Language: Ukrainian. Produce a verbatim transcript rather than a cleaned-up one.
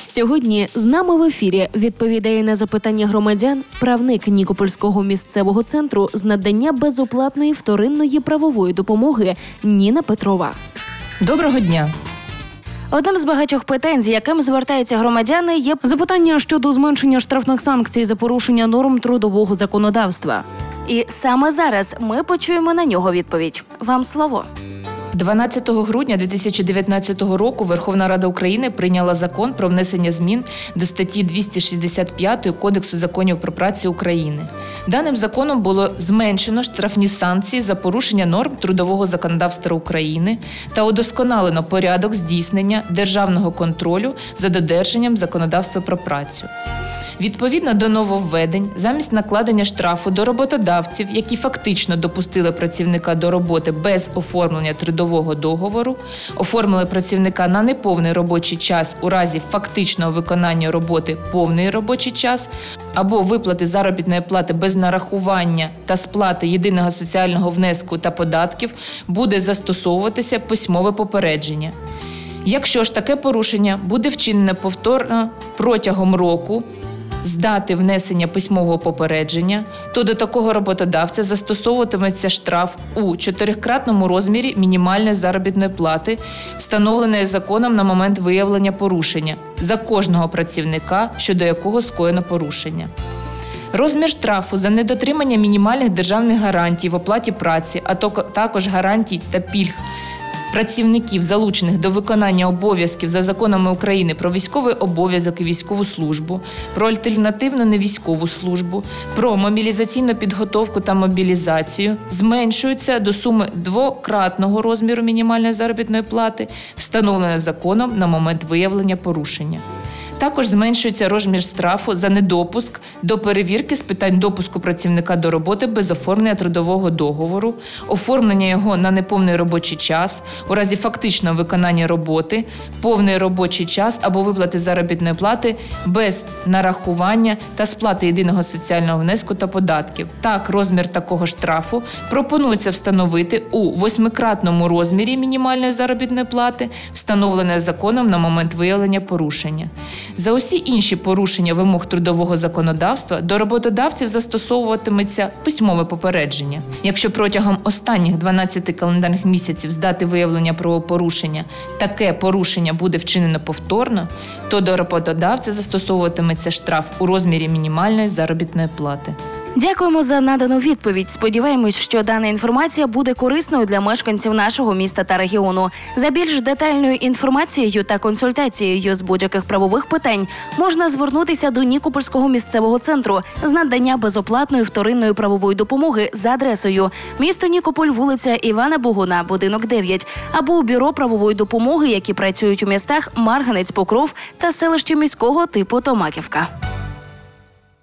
Сьогодні з нами в ефірі відповідає на запитання громадян правник Нікопольського місцевого центру з надання безоплатної вторинної правової допомоги Ніна Петрова. Доброго дня! Одним з багатьох питань, з яким звертаються громадяни, є запитання щодо зменшення штрафних санкцій за порушення норм трудового законодавства. І саме зараз ми почуємо на нього відповідь. Вам слово. дванадцятого грудня дві тисячі дев'ятнадцятого року Верховна Рада України прийняла закон про внесення змін до статті двісті шістдесят п'ять Кодексу законів про працю України. Даним законом було зменшено штрафні санкції за порушення норм трудового законодавства України та удосконалено порядок здійснення державного контролю за додержанням законодавства про працю. Відповідно до нововведень, замість накладення штрафу до роботодавців, які фактично допустили працівника до роботи без оформлення трудового договору, оформили працівника на неповний робочий час у разі фактичного виконання роботи повний робочий час або виплати заробітної плати без нарахування та сплати єдиного соціального внеску та податків, буде застосовуватися письмове попередження. Якщо ж таке порушення буде вчинене повторно протягом року, з дати внесення письмового попередження, то до такого роботодавця застосовуватиметься штраф у чотирикратному розмірі мінімальної заробітної плати, встановленої законом на момент виявлення порушення, за кожного працівника, щодо якого скоєно порушення. Розмір штрафу за недотримання мінімальних державних гарантій в оплаті праці, а також гарантій та пільг працівників, залучених до виконання обов'язків за законами України про військовий обов'язок і військову службу, про альтернативну невійськову службу, про мобілізаційну підготовку та мобілізацію, зменшуються до суми двократного розміру мінімальної заробітної плати, встановленої законом на момент виявлення порушення. Також зменшується розмір штрафу за недопуск до перевірки з питань допуску працівника до роботи без оформлення трудового договору, оформлення його на неповний робочий час, у разі фактичного виконання роботи, повний робочий час або виплати заробітної плати без нарахування та сплати єдиного соціального внеску та податків. Так, розмір такого штрафу пропонується встановити у восьмикратному розмірі мінімальної заробітної плати, встановленої законом на момент виявлення порушення. За усі інші порушення вимог трудового законодавства до роботодавців застосовуватиметься письмове попередження. Якщо протягом останніх дванадцяти календарних місяців з дати виявлення правопорушення таке порушення буде вчинено повторно, то до роботодавця застосовуватиметься штраф у розмірі мінімальної заробітної плати. Дякуємо за надану відповідь. Сподіваємось, що дана інформація буде корисною для мешканців нашого міста та регіону. За більш детальною інформацією та консультацією з будь-яких правових питань можна звернутися до Нікопольського місцевого центру з надання безоплатної вторинної правової допомоги за адресою місто Нікополь, вулиця Івана Богуна, будинок дев'ять, або у бюро правової допомоги, які працюють у містах Марганець, Покров та селищі міського типу Томаківка.